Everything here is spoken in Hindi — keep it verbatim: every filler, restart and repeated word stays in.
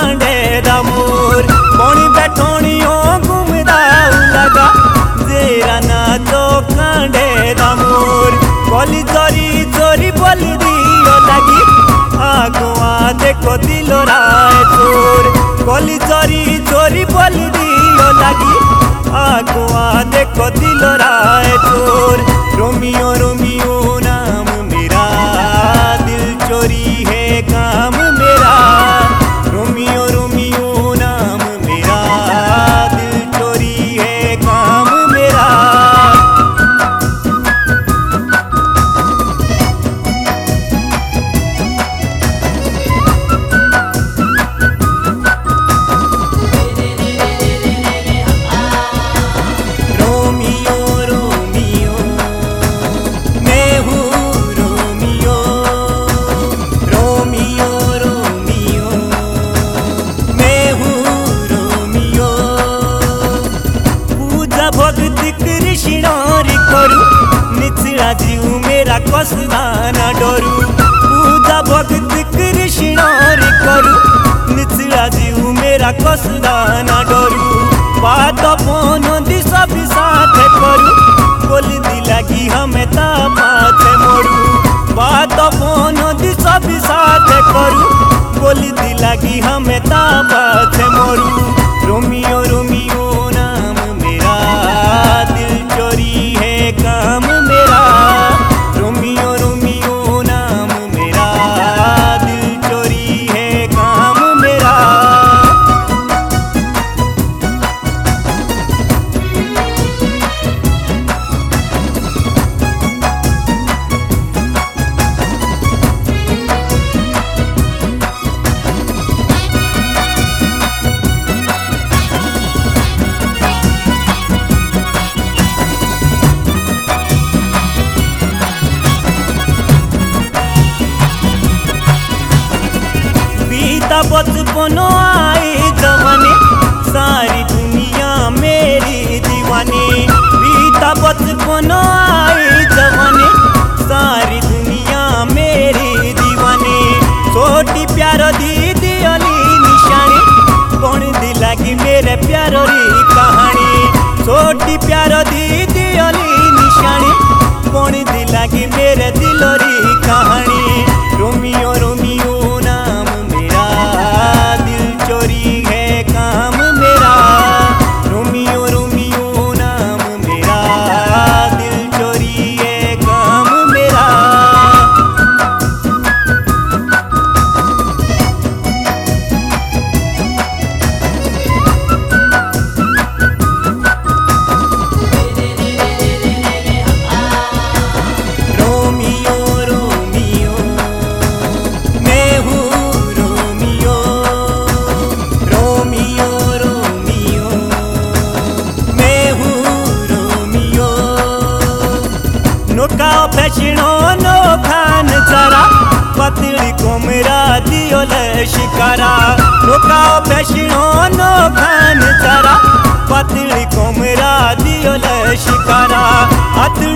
कांडे दा मोर पौनी बैठोनियों घूमदा लगा जेरा ना तो कांडे दा मोर बोली चोरी चोरी बोली दियो लगी आगुआ देखो दिलो राय चोर बोली चोरी चोरी बोली दियो लगी आगुआ देखो दिलो राय चोर रोमियो रोमियो नाम मेरा दिल चोरी है काम मेरा रोमियो रोमियो नाम मेरा दिल चोरी है काम मेरा रोमियो रोमियो मैं हूँ रोमियो रोमियो रोमियो मैं हूँ रोमियो पूजा भक्ति कृष्ण करू निचला जीव मेरा कसदाना डरू पूजा भक्ति कृष्ण करू निचला जीव मेरा कसदाना डरू बात फोन दी सब साथ करू बोली दी लगी हमें ता माथे मोड़ू बात फोन दी सब साथ करू बोली दी लगी हमें ता माथे मोड़ू रोमियो रोमियो नाम मेरा दिल चोरी है काम मेरा रोमियो रोमियो नाम मेरा दिल चोरी है काम मेरा बीता बचपन आई जवानी सारी दुनिया मेरी दीवानी बीता बचपन आई जवानी सारी दुनिया मेरी दीवानी छोटी प्यार दीदी अली निशानी कौन दी लगी मेरे प्यार री कहानी छोटी प्यार दीदी अली निशानी कौन दी लगी मेरे दिल री कहानी रोमियो रोमियो नाम मेरा दिल चोरी है काम मेरा रोमियो रोमियो नाम मेरा दिल चोरी है काम मेरा रोमियो रोमियो मैं हूँ रोमियो रोमियो रोमियो मैं हूँ रोमियो नोका फैशनो नो खान जरा पतली कोमरा दियो शिकारा नोका फैशनो नो खान जरा पतली कोमरा दियो शिकारा हाथ